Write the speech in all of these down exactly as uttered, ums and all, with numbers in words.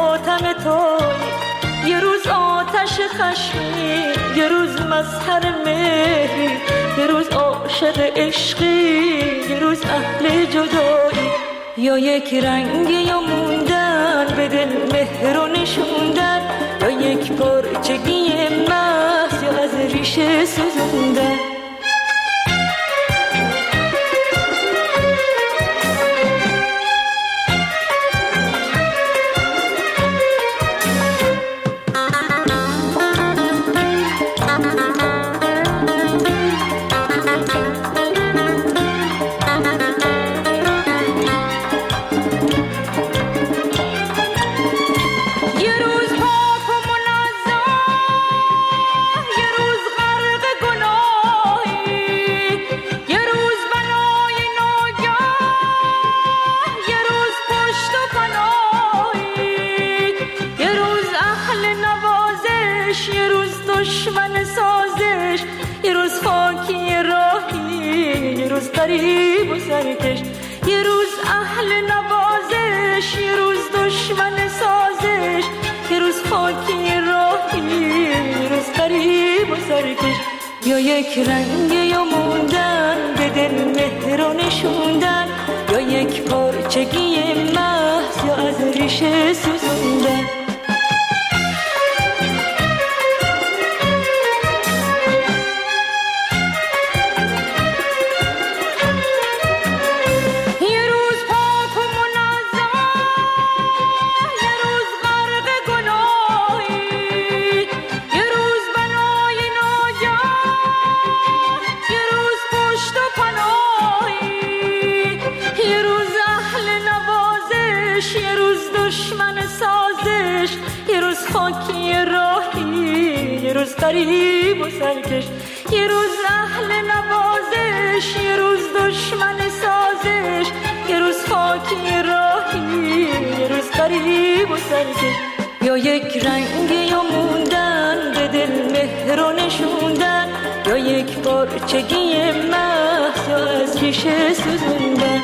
خاتم تویی، یه روز آتش خشمی، یه روز مظهر مهری، یه روز عاشق عشقی، یه روز اهل جدایی. یا یک رنگ یا موندن به دل مهر و نشوندن، یا یک پرچگی محض یا از ریشه سوزوندن. غریب و سرکش، یه روز اهل نوازش، یه روز دشمن سازش، یه روز خاکی راهی، یه روز غریب و سرکش. یا یک رنگ یا موندن به دل مهر و نشوندن، یا یک پارچگی محض یا از ریشه سوزوندن. غریب و سرکش، یه روز اهل نوازش، یه روز دشمن سازش، یه روز خاکی راهی، یه روز غریب و سرکش. یا یک رنگ یا موندن به دل مهر و نشوندن، یا یک پارچگی محض یا از ریشه سوزوندن.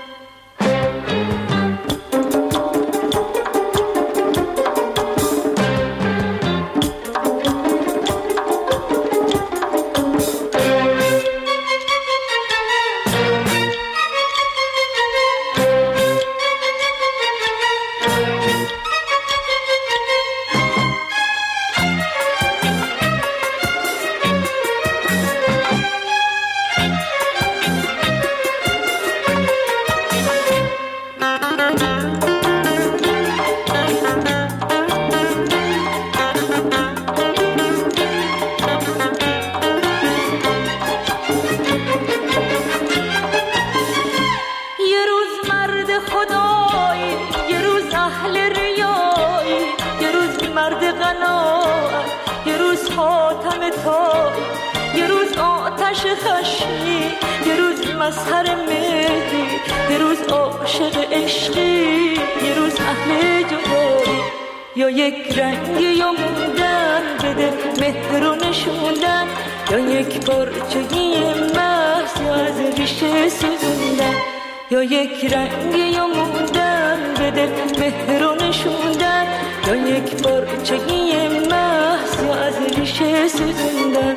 مظهر مهری، یه روز عاشق عشقی، یه روز اهل جدایی. یا یک رنگ یا موندن به دل مهر و نشوندن، یا یک پارچگی محض یا از ریشه سوزوندن. یا یک رنگ یا موندن به دل مهر و نشوندن، یا یک پارچگی محض یا از ریشه سوزوندن.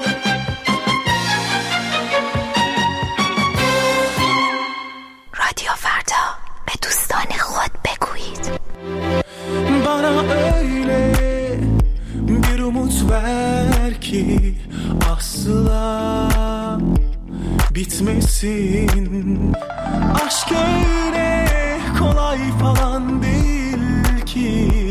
رادیو فردا، به دوستان خود بگویید. Bana öyle bir umut ver ki asla bitmesin. Aşk öyle kolay falan değil ki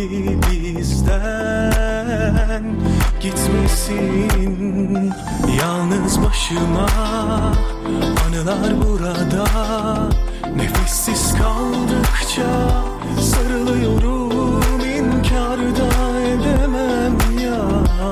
bizden gitmesin. Yalnız başıma anılar burada, nefessiz kaldıkça sarılıyorum, inkar da edemem ya.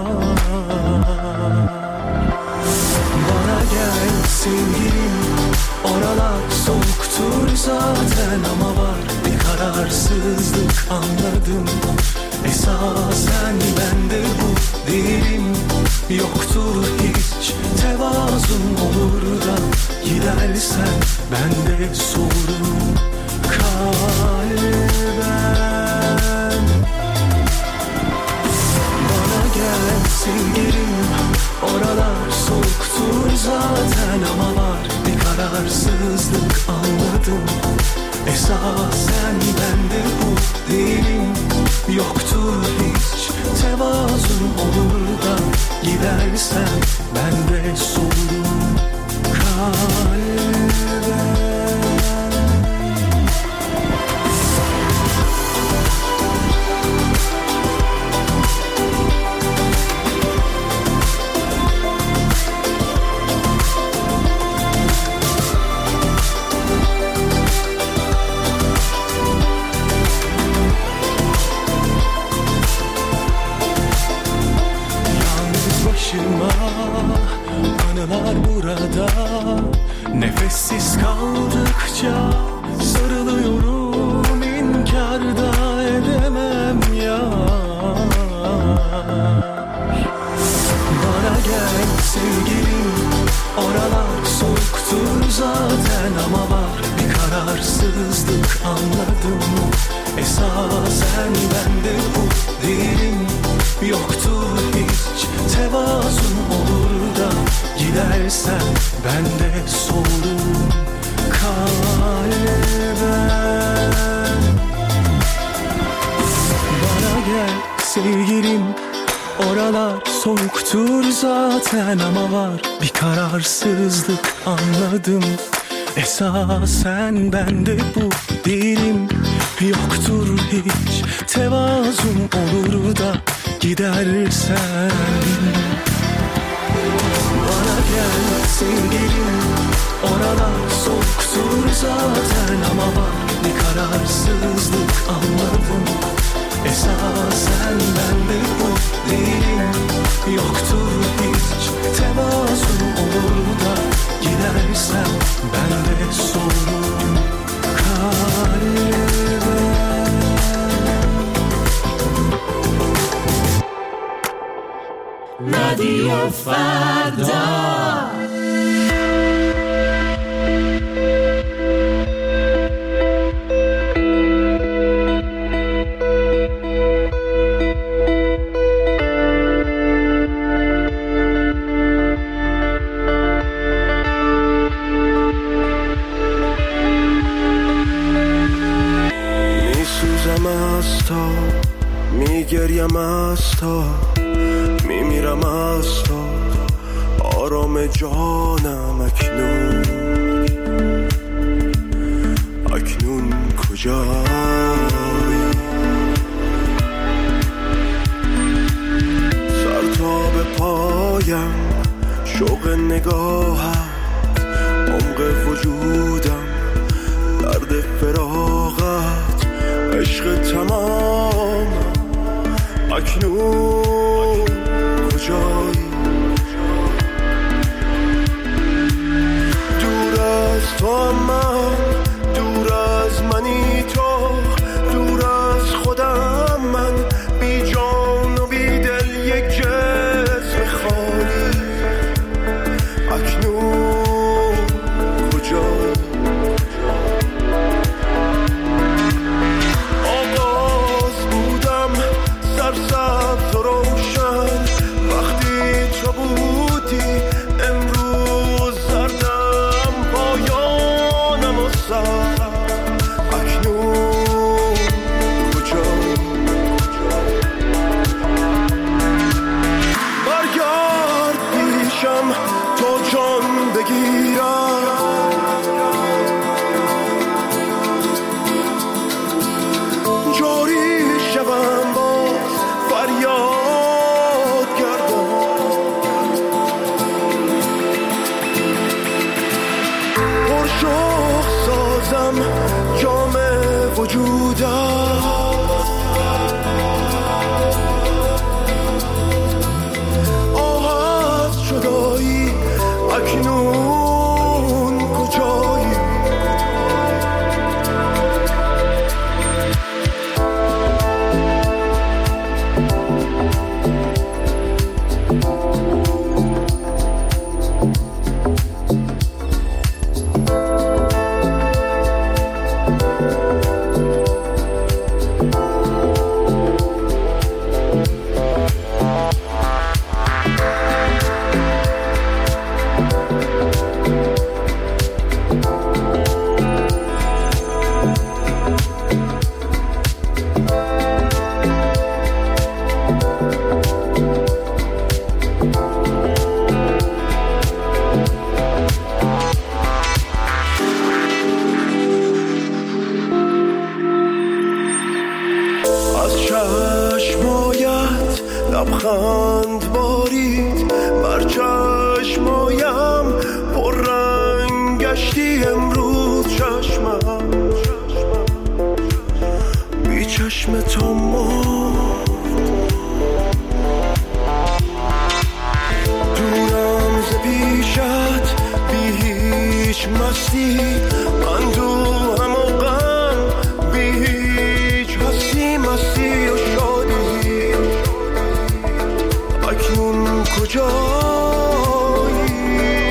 Bana gel sevgilim, oralar soğuktur zaten, ama var bir kararsızlık anladım. Esasen bende bu değilim, yoktur hiç tevazun, olur da gidersen bende sorun kalben. gidersen ben de sorurum kalbe. Anılar burada nefessiz kaldıkça sarılıyorum, inkarda edemem ya. Bana gel sevgilim, oralar soğuktur zaten ama var bir kararsızlık, anladım. Esasen bende bu değilim, yoktur hiç tevazun, olur da gidersen ben de sorurum kalben. Bana gel sevgilim, oralar soğuktur zaten ama var bir kararsızlık, anladım. Esasen bende bu değilim, yoktur hiç tevazun, olur da gidersen. Bana gel sevgilim, oralar soğuktur zaten ama var bir kararsızlık, anladım. Esasen bende bu değilim, yoktur hiç tevazun, olur da gidersen ben de sorurum kalbe. رادیو فردا میسوزم از تو، میگریم از تو، میمیرم از تو، آرام جانم اکنون، اکنون کجایی؟ سر تا به پایم شوق نگاهت، عمق وجودم درد فراقت، عشق تمام اکنون کجایی؟ دور از تو من، دور از منی تو، دور از خودم من، بی جان و بی دل یک جسم خالی، اکنون کجایی؟ آغاز بودم سرسبز و روشن، وقتی چشمایت لبخند بارید، بر چشمایم پر رنگ گشتی امروز چشمم، بی چشم تو مرد. دورم ز پیشت بی هیچ مستی، من دورم و غم بی هیچ هستی، مستی و شادی. اکنون کجایی؟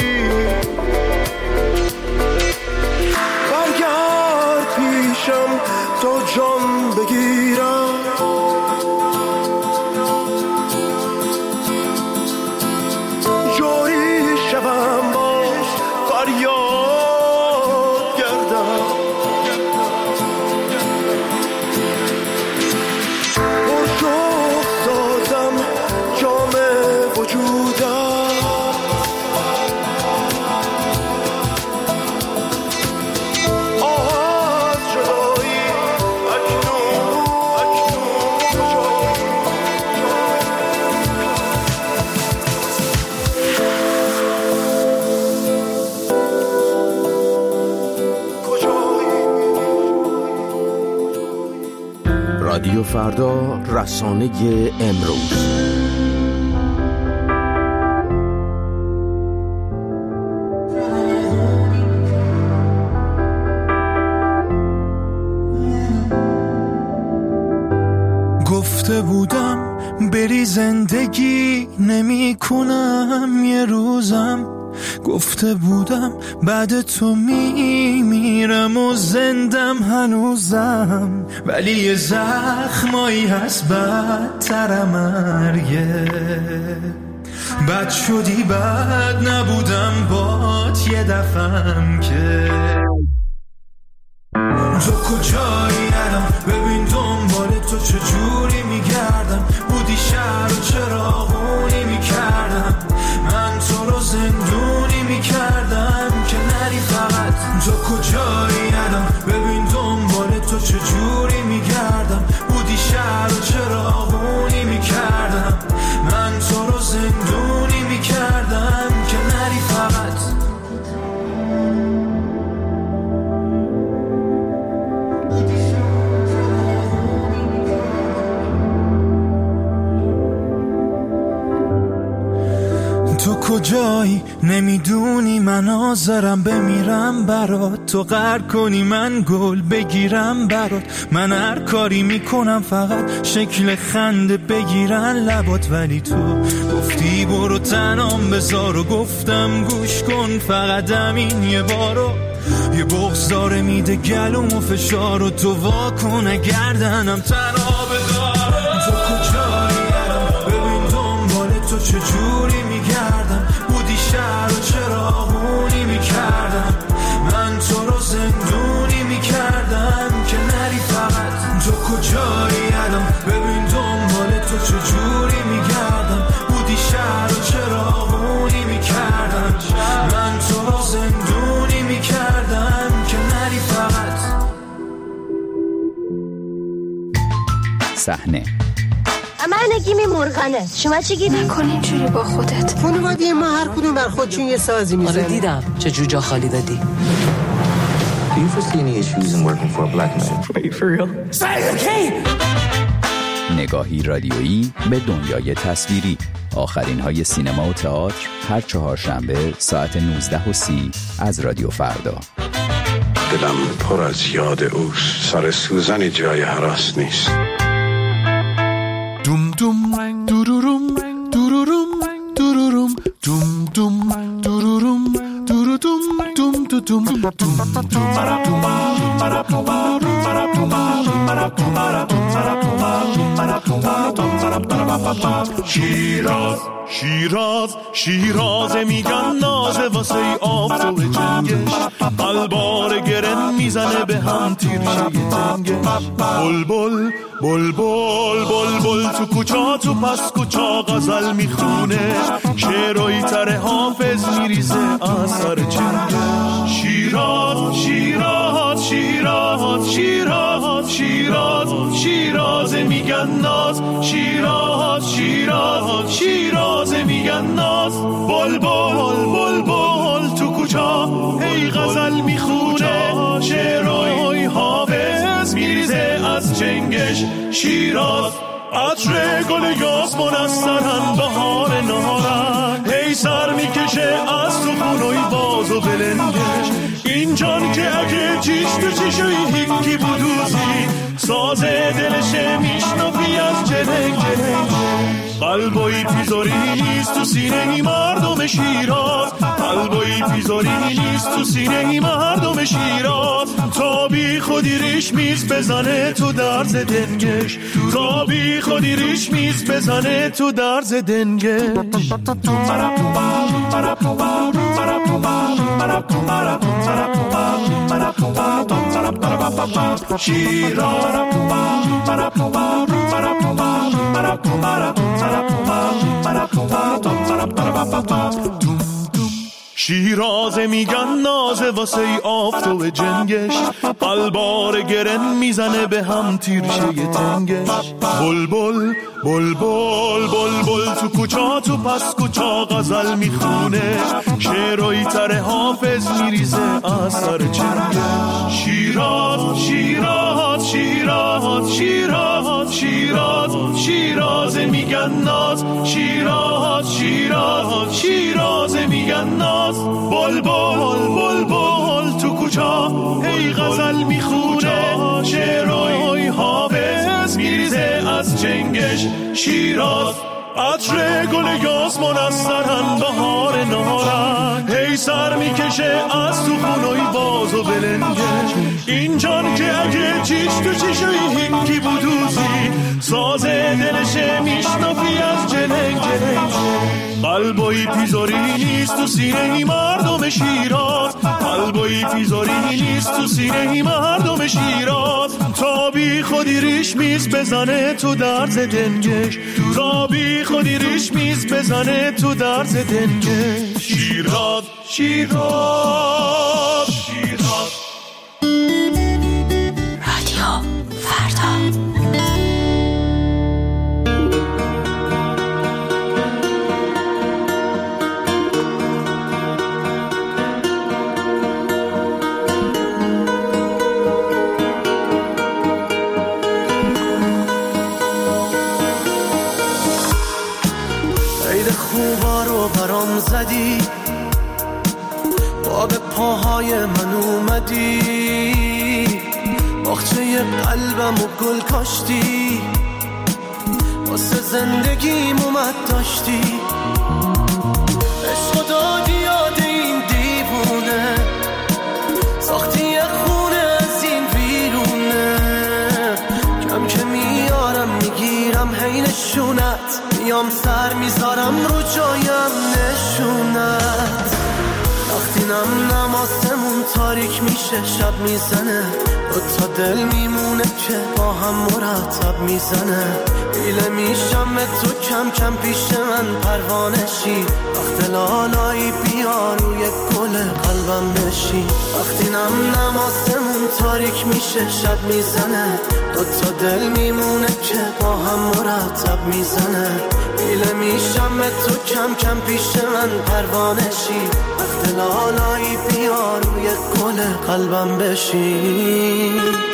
برگرد پیشم تا جان بگیرم، جاری شوم باز فریاد گردم. پرشوق سازم جام وجودم، آه از جدایی اکنون اکنون کجایی؟ رادیو فردا، رسانه امروز. گفته بودم بری زندگی نمی کنم یه روزم، گفته بودم بعد تو می میرم و زندم هنوزم، ولی یه زخمایی هست بدتر مرگه. بد شدی بد نبودم بات یه دفعم که. تو کجایی الان؟ ببین دنبال تو چجوری میگردم، بودی شهر و چراغونی میکردم، من تو رو زندونی میکردم که نری فقط. تو کجایی الان؟ ببین دنبال تو چجوری میگردم، بودی شهر و چراغونی میکردم، من تو رو زندونی میکردم که نری فقط. تو کجایی؟ نمیدونی من حاضرم بمیرم برات، تو قهر کنی من گل بگیرم برات، من هر کاری میکنم فقط شکل خنده بگیرن لبات، ولی تو گفتی برو تنام بذار و گفتم گوش کن فقط همین یه بارو. یه بغض داره میده گلوم و فشار و تو واکن گردنم تنها بذار. تو کجایی الان؟ ببین دنبال تو چجوری میگردم، بودی شهر و چراغونی میکردم، من تو رو زندونی میکردم که نری فقط. تو کجایی الان؟ ببین دنبال تو چجوری میگردم، بودی شهر و چراغونی میکردم، من تو رو زندونی میکردم که نری فقط. صحنه من نگیمی مرغنه، شما چی گیری؟ نکن اینجوری با خودت. خانواده ما هر کدوم بر خودشون یه سازی میزنه. آره دیدم چه جو جا خالی دادی. Do you foresee any issues in working for a black man? Wait, for real? Say okay! نگاهی رادیویی به دنیای تصویری. آخرین های سینما و تئاتر هر چهارشنبه ساعت نوزده و سی از رادیو فردا. دلم پر از یاد اوست، سر سوزنی جای هراس نیست. دوم دوم دوروروم دوروروم دوروروم دوم دوم دوروروم دوروروم دوم دوم دوم. شیراز شیراز شیراز میگن نازه واسه آفتاب جنگش، قلبار گرن میزنه به هم تیرشه تنگش. بلبل بلبل بلبل تو کوچا تو پس کوچا غزل میخونه، شعرهای تر حافظ میریزه از سر چنگش. شیراز شیراز شیراز شیراز شیراز شیراز میگن ناز شیراز شیراز شیراز میگن ناز بلبل بلبل تو کوچا هی غزل میخونه شعرهای حافظ میریزه از چنگش شیراز عطر گل یاسمن از سرن بهار نهارن هی سر میکشه از تو خونوی باز و بلنگش این جان که اگه چیش تو چیشوی هیکی بودوزی سازه دلشه میشنفی از جنگ جنگ قلبایی پیزاری نیست تو سینه ای مردم شیراز قلبایی پیزاری نیست تو سینه ای مردم شیراز تا بی خودی ریش میز بزنه تو درز دنگش تا بی خودی ریش میز بزنه تو درز دنگش شیراز شیرازه میگن نازه واسه ای آفتاب جنگش قلبار گرن میزنه به هم تیرشه ی تنگش بلبل بلبل بلبل تو کوچا تو پس کوچا غزل میخونه شعرهای تر حافظ میریزه از سر چنگش شیراز شیراز شیراز شیراز شیراز شیرازه میگن ناز شیراز شیراز شیرازه میگن ناز بلبل بلبل تو کوچا هی غزل میخونه شعرهای حافظ میریزه از چنگش شیراز عطر گل یاسمن از سرن بهار نهارن هی سر میکشه از تو خونوی باز و بلنگش این جان که اگه چیش تو چیشوی هیکی بودوزی سازه دلشه میشنفی از جنگ جنگ قلبایی پیزاری نیست تو سینه ای مردم شیراز قلبایی پیزاری نیست تو سینه ای مردم شیراز تا بی خودی ریش میز بزنه تو درز دنگش تا بی خودی ریش میز بزنه تو درز دنگش شیراز شیراز شیراز رادیو فردا خوبا رو برام زدی با به پاهای من اومدی باغچه قلبم و گل کاشتی واسه زندگیم اومد داشتی عشق دادی یاد این دیوونه ساختی یه خونه از این ویرونه کم که میارم میگیرم حینشونت میام سر میذارم رو جایم نشونت وقتی نم نماسمون تاریک میشه شب میزنه دو تا دل میمونه که با هم مرتب میزنه ایله میشم به تو کم کم پیش من پروانشی وقت لالایی بیا روی گل قلبم بشی وقتی نم نماسمون تاریک میشه شب میزنه دو تا دل میمونه که با هم مرتب میزنه ایله میشم به تو کم کم پیش من پروانشی وقت لالایی بیا روی گل قلبم بشی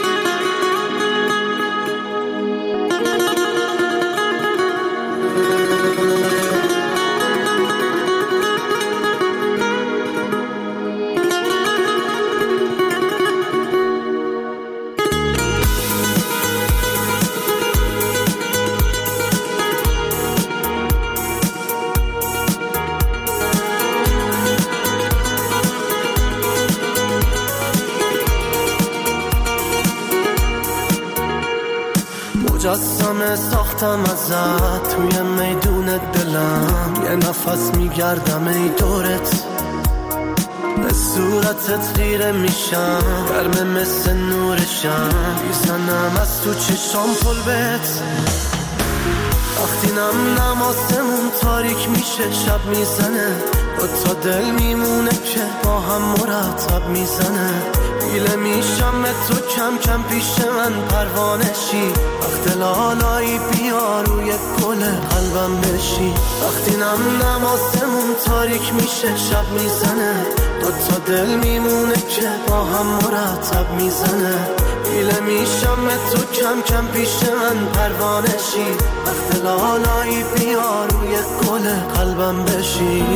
مجسمه ساختم ازت توی میدون دلم یه نفس میگردم ای دورت به صورتت خیره میشم گرمه مثل نورشم میزنم از تو چشام پل بهت وقتی اینم نماسمون تاریک میشه شب میزنه دو تا دل میمونه که با هم مرتب میزنه گیله میشم تو کم کم پیش من پروانشی وقت لالایی بیا روی گل قلبم بشی وقتی نم نماسمون تاریک میشه شب میزنه دو تا دل میمونه که با هم مرتب میزنه گیله میشم تو کم کم پیش من پروانشی وقت لالایی بیا روی گل قلبم بشی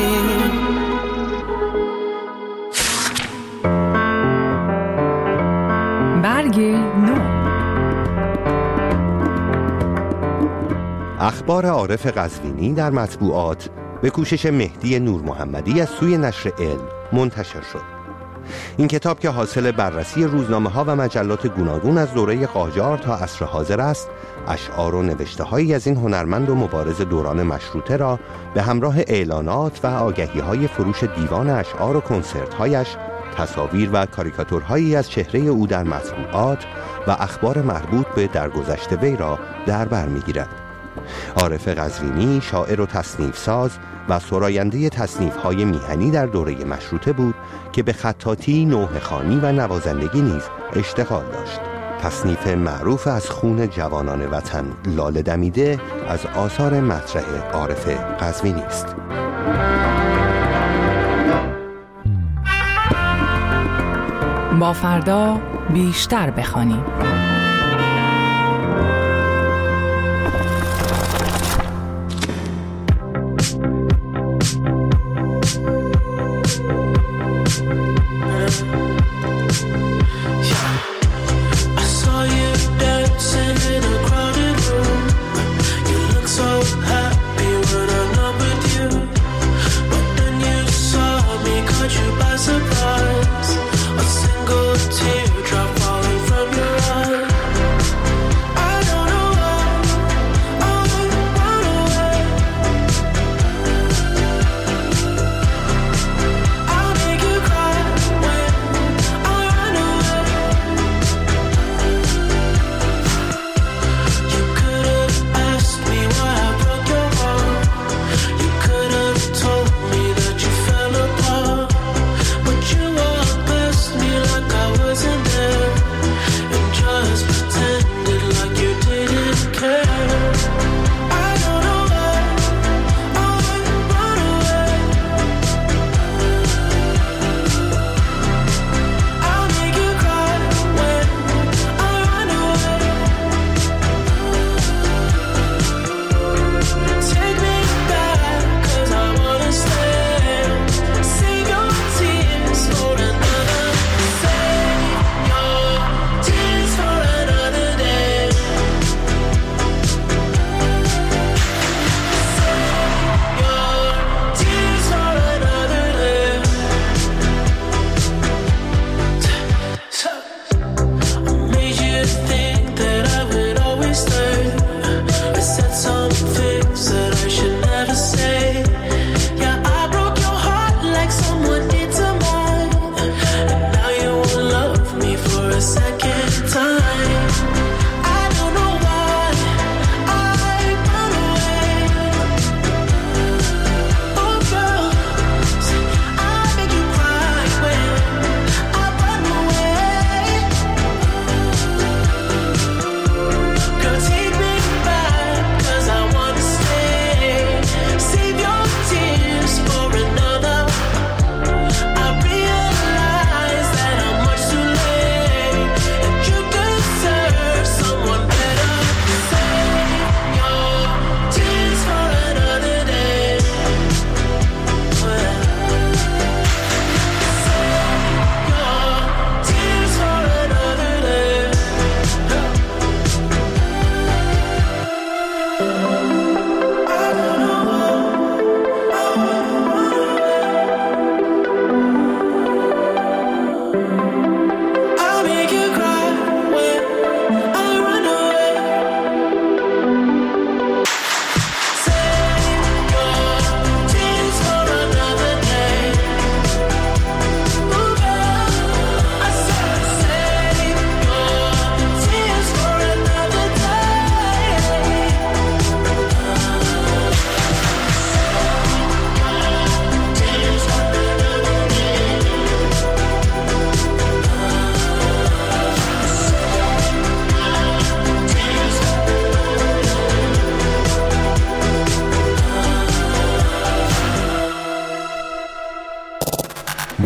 برگ نو. اخبار عارف قزوینی در مطبوعات به کوشش مهدی نور محمدی از سوی نشر علم منتشر شد. این کتاب که حاصل بررسی روزنامه ها و مجلات گوناگون از دوره قاجار تا عصر حاضر است، اشعار و نوشته هایی از این هنرمند و مبارز دوران مشروطه را به همراه اعلانات و آگهی های فروش دیوان اشعار و کنسرت هایش، تصاویر و کاریکاتورهایی از چهره او در مطبوعات و اخبار مربوط به درگذشت وی را در بر می‌گیرد. عارف قزوینی شاعر و تصنیف ساز و سراینده تصنیف‌های میهنی در دوره مشروطه بود که به خطاطی، نوحه خوانی و نوازندگی نیز اشتغال داشت. تصنیف معروف از خون جوانان وطن لاله دمیده از آثار مطرح عارف قزوینی است. با فردا بیشتر بخوانیم.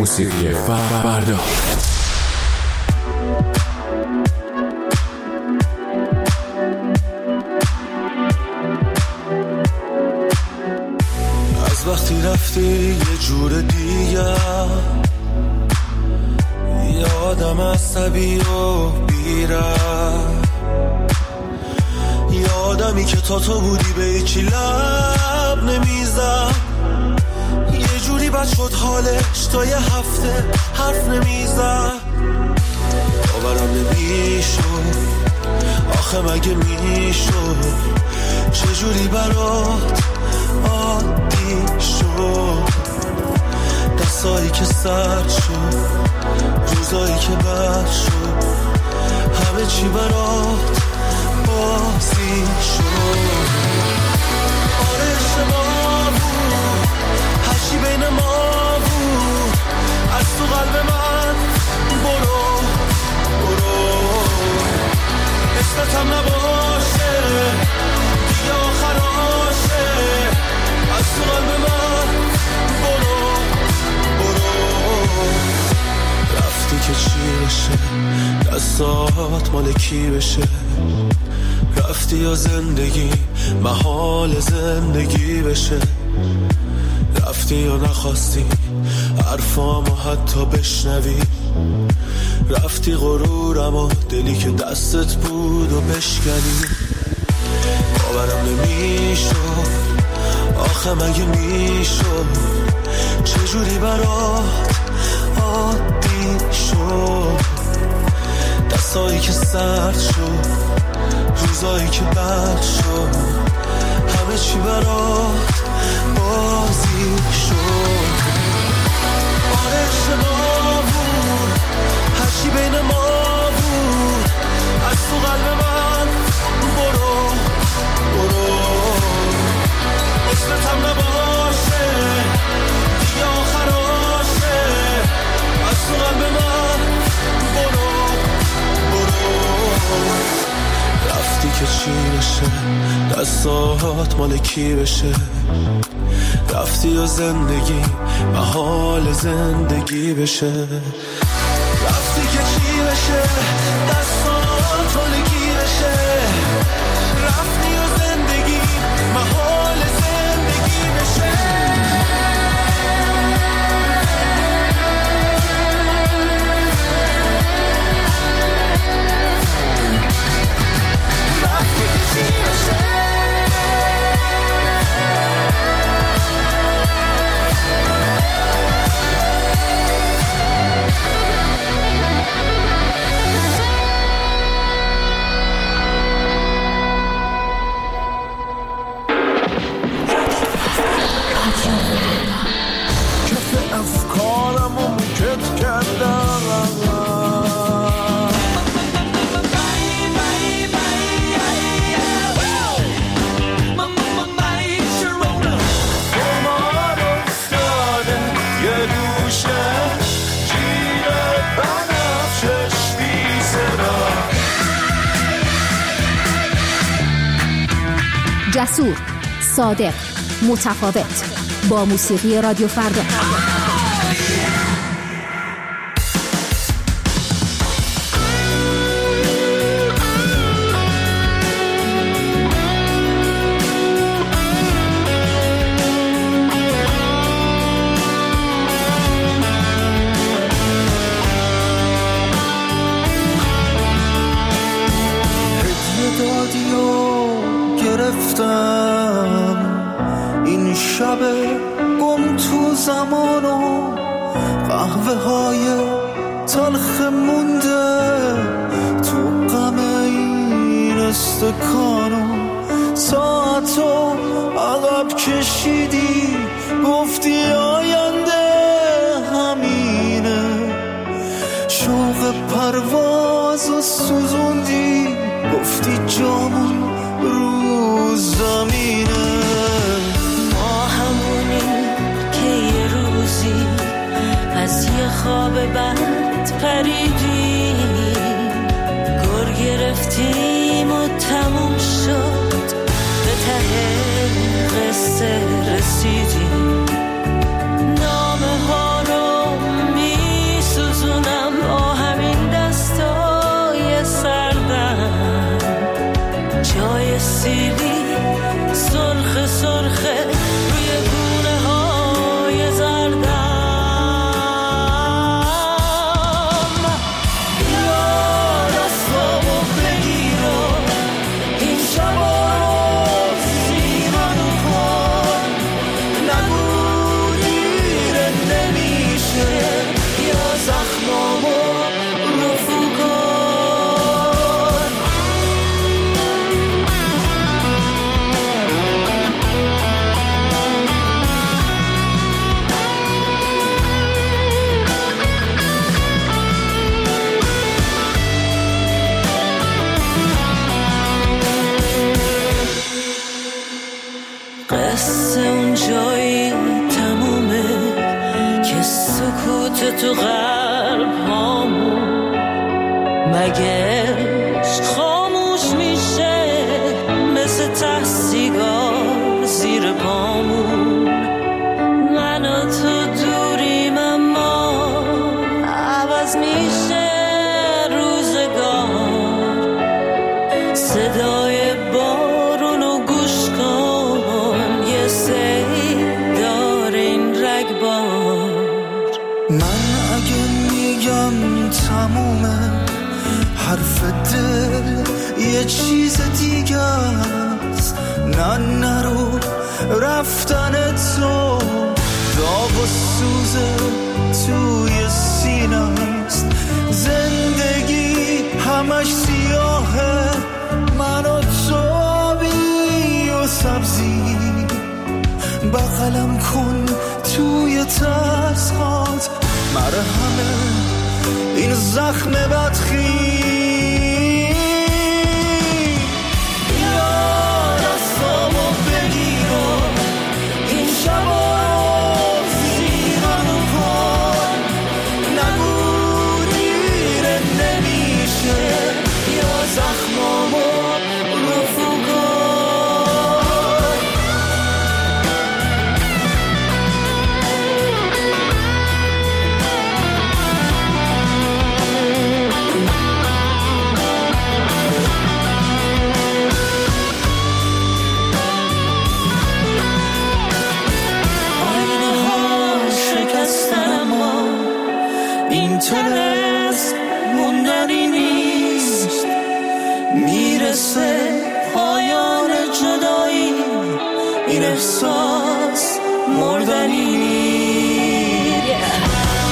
موسیقی فردا. از وقتی رفتی یه جور دیگه، یادم عصبی و بیره، یادمی که تا تو بودی به هیچی لب نمیزد، یه جوری بد شد حالش تا یه هفته حرف نمیزد. باورم نمیشد آخه مگه میشد چجوری برات عادی شد، دستایی که سرد شد، روزایی که بد شد، همه چی برات بازی شد. آره اشتباه بود، هرچی بین ما بود، از تو قلب من برو برو، اسمتم نباشه دیگه آخراشه، از تو قلب من برو برو. رفتی که چی بشه، دستات مال کی بشه، رفتی یا زندگی محال زندگی بشه، رفتی یا نخواستی حرفامو حتی بشنوی، رفتی غرورم و دلی که دستت بود و بشکنی. باورم نمیشد آخه مگه میشد چجوری برات عادی شد، دستایی که سرد شد، روزایی که بد شد، همه چی برات بازی شد. آره اشتباه بود، هرچی بین ما بود، از تو قلب من برو برو، اسمتم نباشه دیگه آخراشه، از تو قلب من برو برو. رفتی که چی بشه، دستات مال کی بشه، رفتی یا زندگی محال زندگی بشه، رفتی که چی بشه، دستات مال کی بشه، رفتی یا زندگی محال زندگی بشه. جسور، صادق، متفاوت، با موسیقی رادیو فردا. این شب گم تو زمان و قهوه های تلخ مونده تو غم این استکان و ساعتو عقب کشیدی، گفتی آینده همینه، شوق پرواز و سوزوندی، گفتی جامون رو زمینه. ما همونیم که یه روزی از یه خواب بد پریدیم، گر گرفتیم و تموم شد، به ته قصه رسیدیم، نامه ها رو قصه اون جایی تمومه که سکوت تو قلب هامون مگه خاموش میشه مثل ته سیگار زیر پامون. من و تو دوریم اما عوض میشه روزگار. صدای بارونو گوش کن یه سیل داره این رگبار. من اگه میگم تمومه حرف دل یه چیز دیگه است. نه نرو رفتن تو داغ و سوز توی سینه است. زندگی همش سیاهه من و تو آبی و سبزی. بغلم کن توی ترسات مرهمه این زخم بدخی. تنس موندنی نیست میرسه پایان جدایی این احساس مردنی نیست. yeah.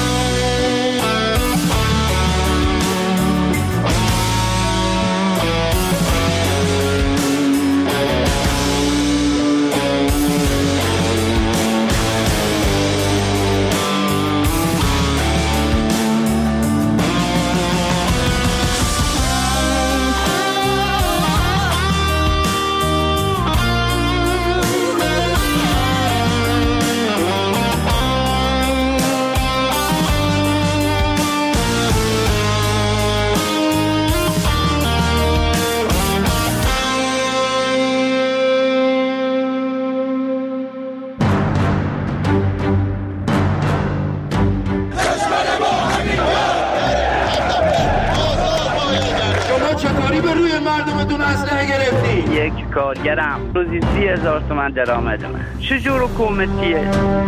یک کارگرم روزی سی هزار تومن درآمد من. چجور حکومتیه؟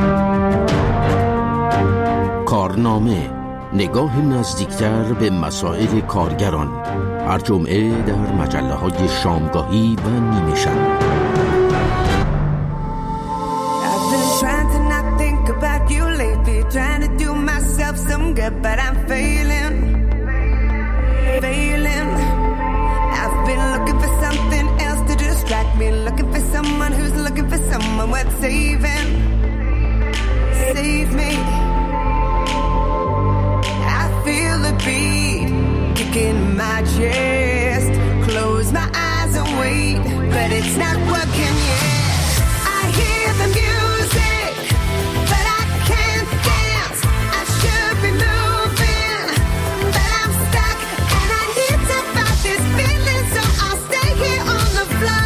کارنامه، نگاه نزدیکتر به مسائل کارگران، هر جمعه در مجله های شامگاهی و نیمه شب. Me looking for someone who's looking for someone worth saving. Save me. I feel the beat kicking my chest. Close my eyes and wait, but it's not working yet. I hear the music, but I can't dance. I should be moving, but I'm stuck, and I need to fight this feeling, so I'll stay here on the floor.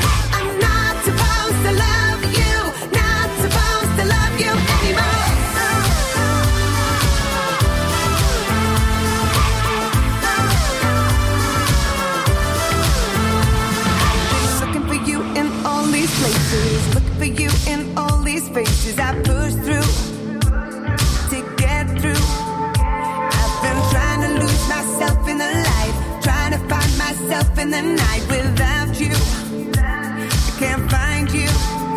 Looking for you in all these faces I push through to get through. I've been trying to lose myself in the light, trying to find myself in the night. Without you, I can't find you.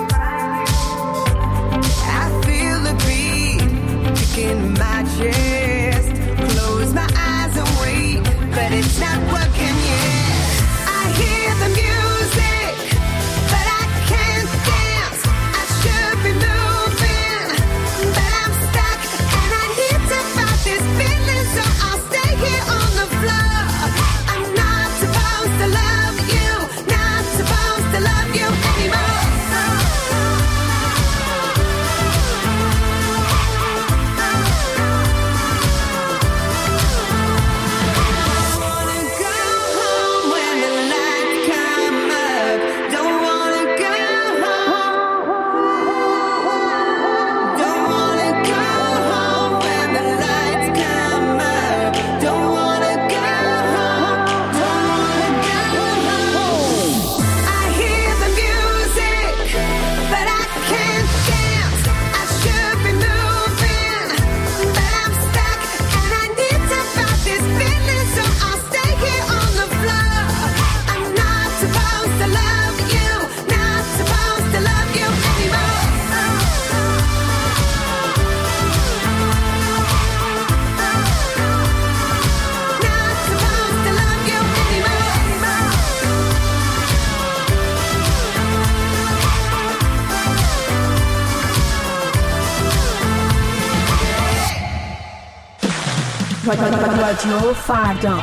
I feel the beat kicking my chest. Close my eyes and wait, but it's not working yet. I hear the music, but I can't dance. I should be moving, but I'm stuck, and I need to fight this feeling, so I'll stay here on the floor. I'm not supposed to love you, not supposed to love you anymore. رادیو فردا.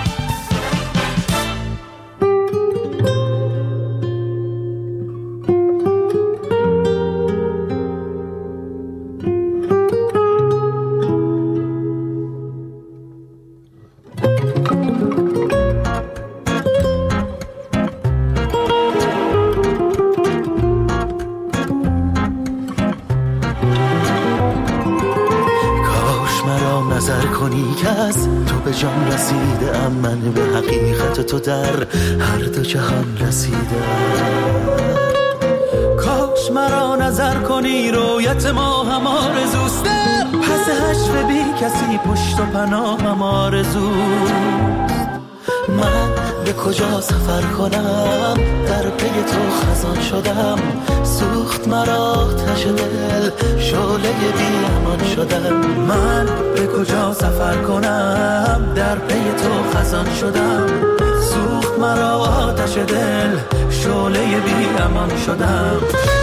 جان رسیده ام من به حقیقت تو در هر دو جهان رسیده. کاش مرا نظر کنی رویت ما هم آرزوست، پس حشر بی کسی پشت و پناه هم آرزوست. من به کجا سفر کنم در پی تو خزان شدم، سوخت مرا آتش دل شعله بی امان شدم. من به کجا سفر کنم در پی تو خزان شدم، سوخت مرا آتش دل شعله بی امان شدم.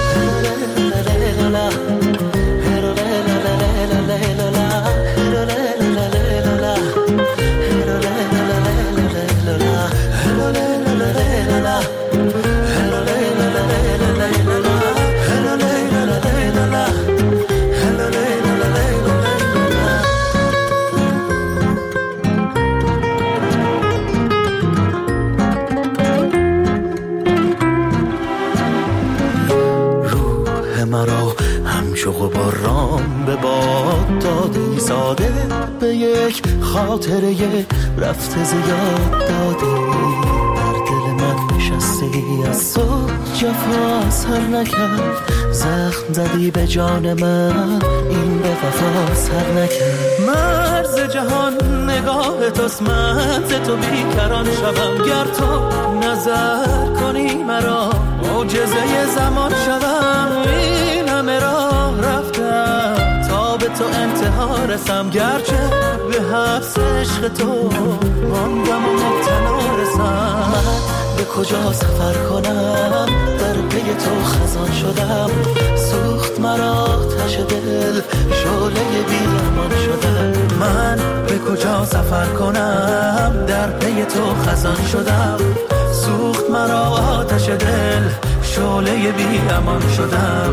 غبارام به باد دادی، ساده به یک خاطره رفته زیاد دادی. در دل من نشستی از تو جفا سر نکرد، زخم زدی به جان من این به وفا سر نکرد. مرز جهان نگاه توست، من ز تو بیکران شوم. گر تو نظر کنی مرا معجزه زمان شوم. این همه راه رفتم تا به تو انتها رسم، گرچه به حبس عشق تو ماندم و مبتلا رسم. من به کجا سفر کنم در پی تو خزان شدم، سوخت مرا آتش دل شعله بی امان شدم. من به کجا سفر کنم در پی تو خزان شدم، سوخت مرا آتش دل شعله بی امان شدم.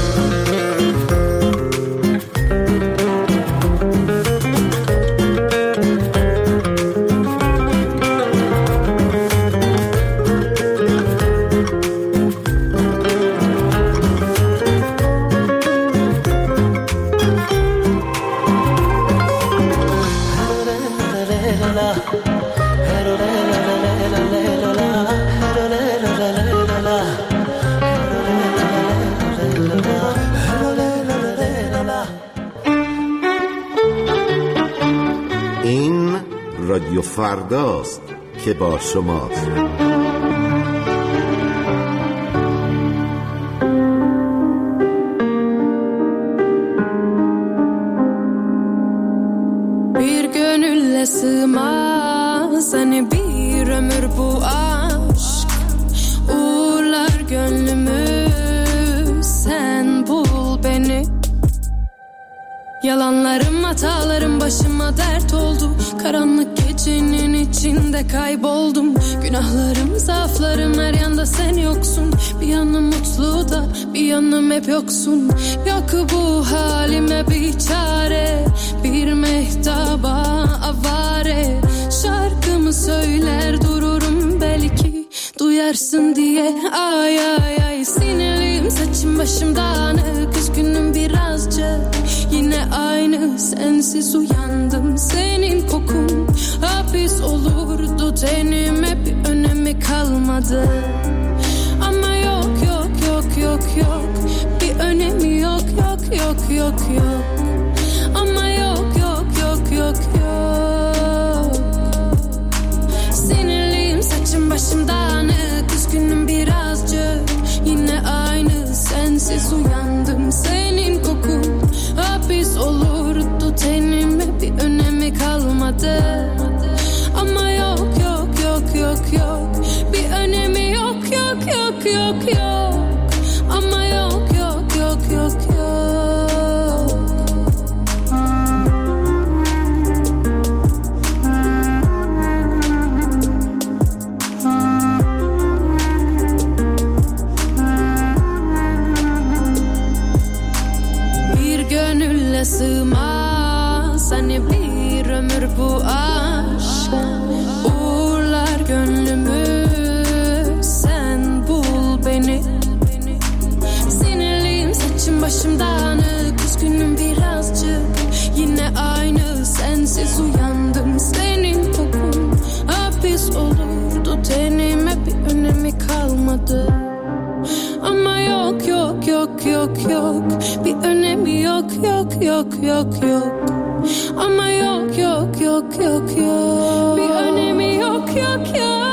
این رادیو فرداست که با شماست. Bir gönülle sığmaz hani bir ömür bu aşk, uğurlar gönlümü sen bul beni. Yalanlarım, hatalarım başıma dert oldu. Karanlık gecenin içinde kayboldum. Günahlarım, zaaflarım, her yanda sen yoksun. Bir yanım mutlu da bir yanım hep yoksun. Yok bu halime bir çare, bir mehtaba avare. Şarkımı söyler dururum belki duyarsın diye. Ay ay ay sinirliyim, saçım başım dağınık, üzgünüm birazcık. Yine aynı sensiz uyandım, senin kokun hapis olurdu tenime, bir önemi kalmadı. Ama yok yok yok yok yok, bir önemi yok yok yok yok yok. Ama yok yok yok yok yok. Sinirliyim, saçım başım dağınık, üzgünüm birazcık. Yine aynı sensiz uyandım, senin kokun hapis olurdu tenime, bir önemi kalmadı. Ama yok yok yok yok yok, bir önemi yok yok yok yok yok. Ama yok yok yok yok yok. bile sığmaz. Hani bir ömür bu aşk uğurlar gönlümü, sen bul beni. Sinirliyim, saçım başım dağınık, üzgünüm birazcık, yine aynı sensiz uyandım. Senin kokun hapis olurdu tenime, bir önemi kalmadı. Ama yok yok yok yok yok, bir önemi yok yok yok yok yok. Ama yok yok yok yok yok, bir önemi yok yok yok.